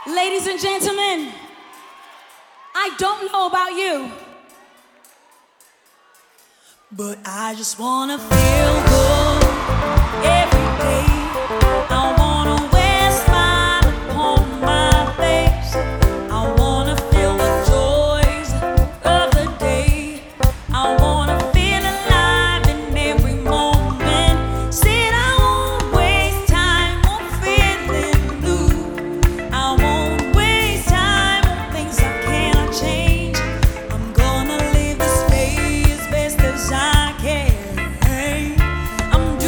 Ladies and gentlemen, I don't know about you, but I just wanna feel good every day. I wanna wear a smile upon my face. I wanna feel the joys of the day. I wanna feel alive in every moment. Said I won't waste time on feeling blue. I won't waste time on things I cannot change. I'm gonna live this day as best as I can. I'm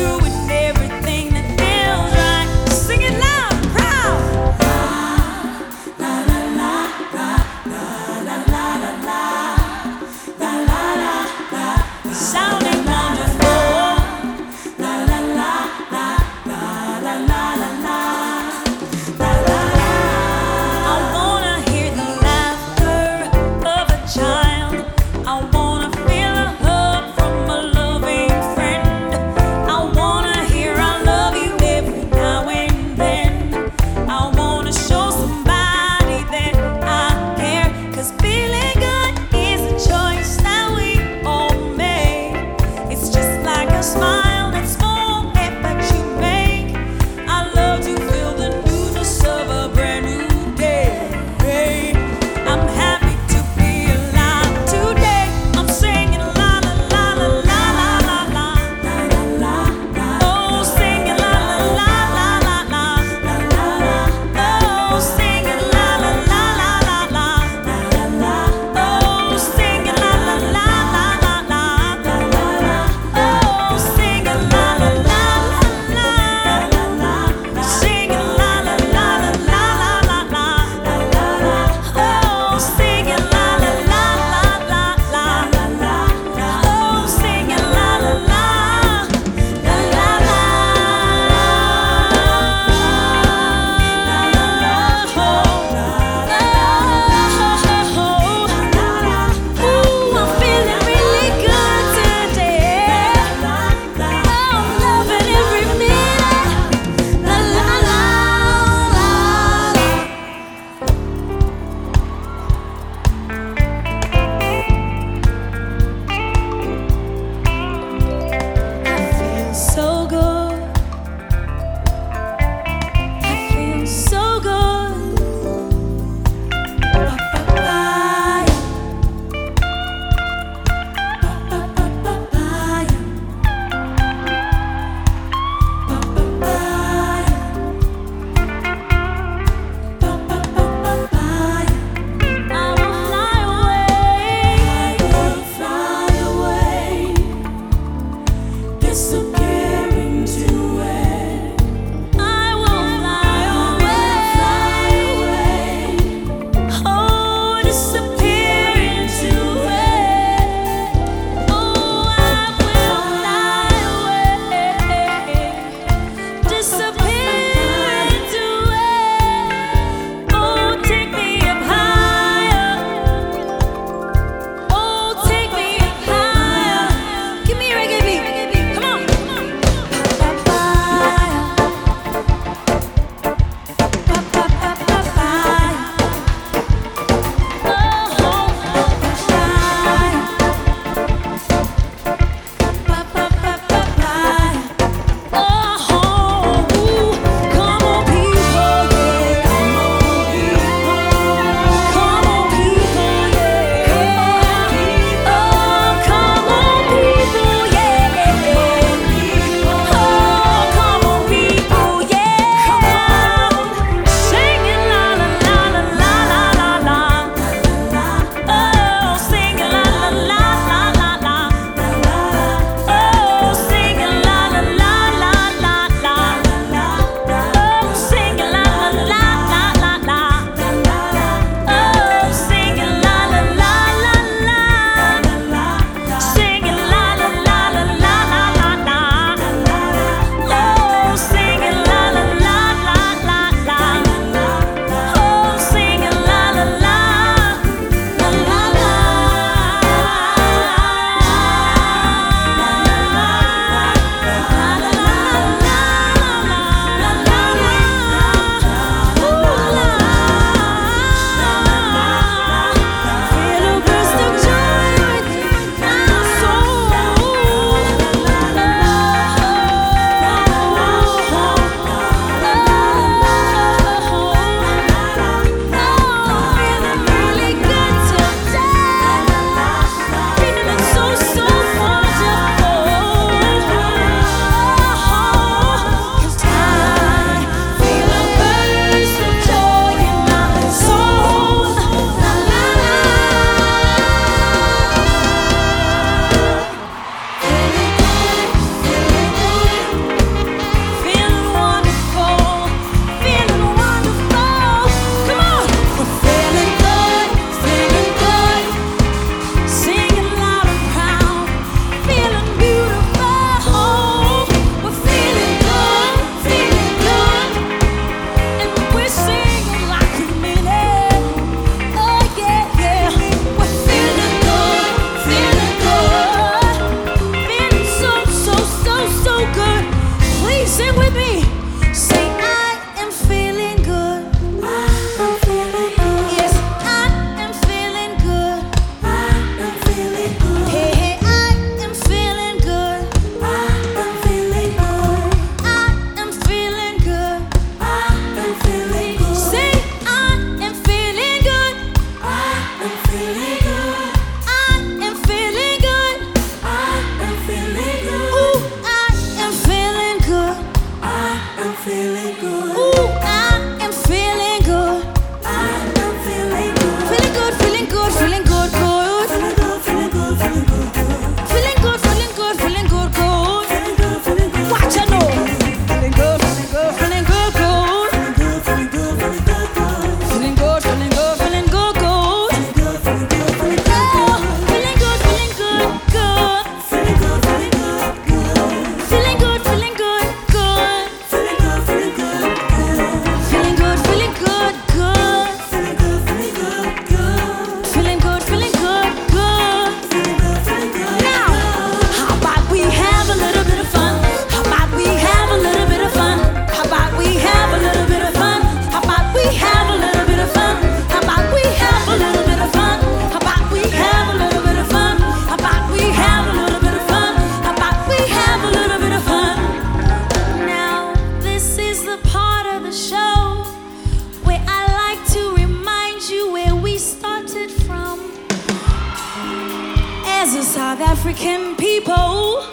South African people.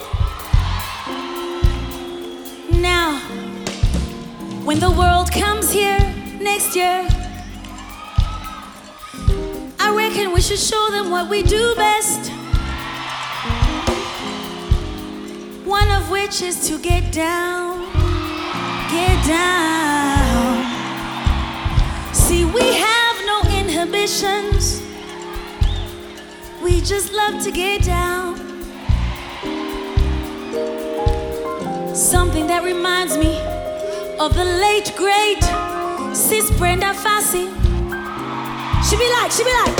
Now, when the world comes here next year, I reckon we should show them what we do best. One of which is to get down, get down. See, we have no inhibitions. We just love to get down. Something that reminds me of the late great Sis Brenda Fassie. She be like,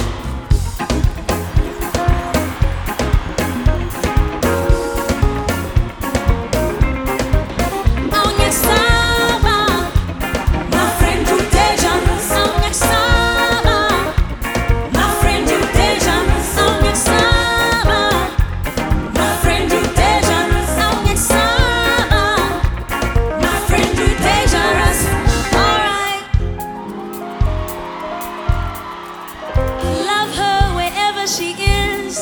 she is.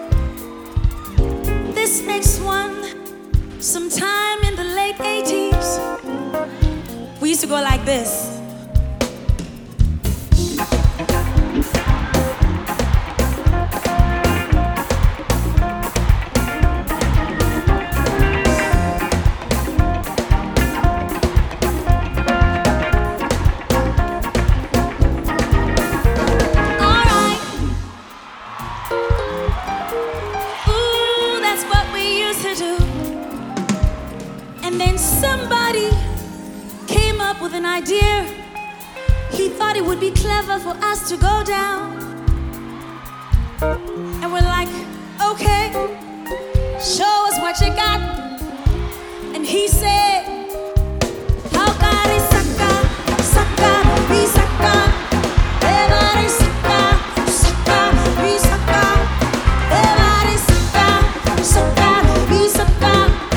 This next one, sometime in the late 80s, we used to go like this. And then somebody came up with an idea. He thought it would be clever for us to go down. And we're like, okay, show us what you got. And he said, Haukari saka, saka, bi saka, everybody saka, saka, bi saka, everybody saka, saka, bi saka.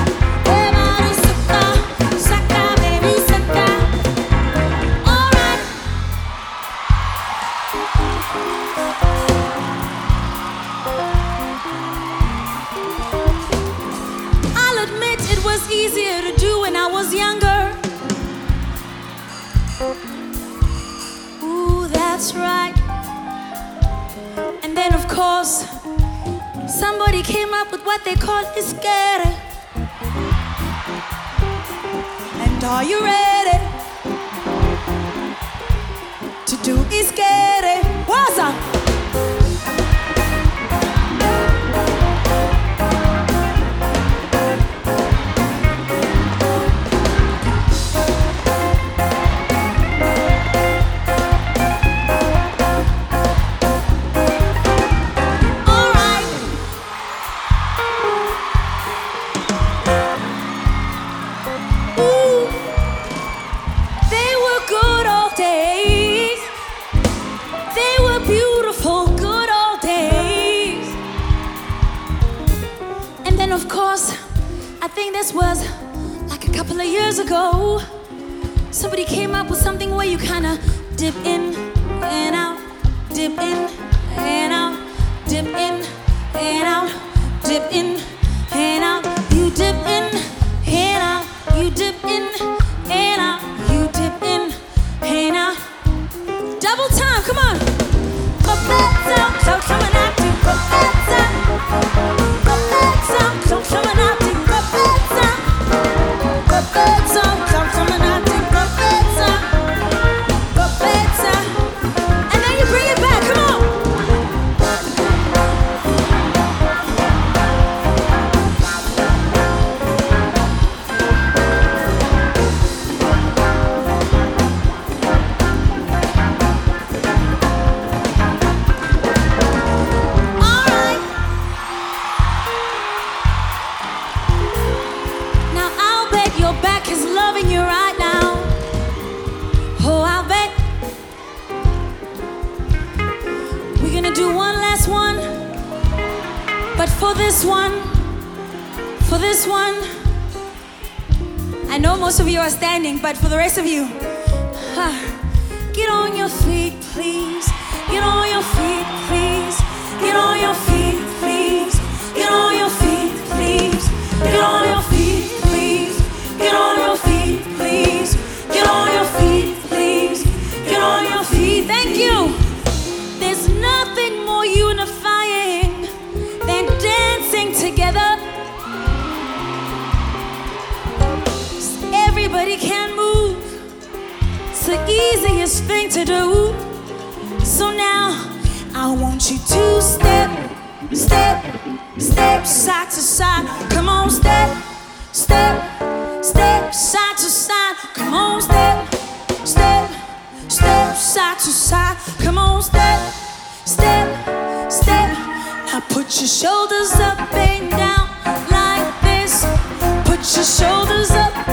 Easier to do when I was younger. Ooh, that's right. And then of course, somebody came up with what they call iskere. And are you ready to do iskere? What's up? Of course, I think this was like a couple of years ago. Somebody came up with something where you kind of dip in and out, dip in and out, dip in and out, dip in and out. You dip in and out, you dip in and out, you dip in and out. Double time, come on. Go back down, so coming at you. Go back down. Go back down, so coming at you. Go back down. Go back down, so coming at you. Go back down. Go back down. And then you bring it back, come on. Do one last one, but for this one, I know most of you are standing, but for the rest of you, get on your feet, please. Get on your feet, please. Get on your feet, please. Get on easiest thing to do. So now I want you to step, step, step side to side. Come on, step, step, step side to side. Come on, step, step, step side to side. Come on, step, step, step. Now put your shoulders up and down like this. Put your shoulders up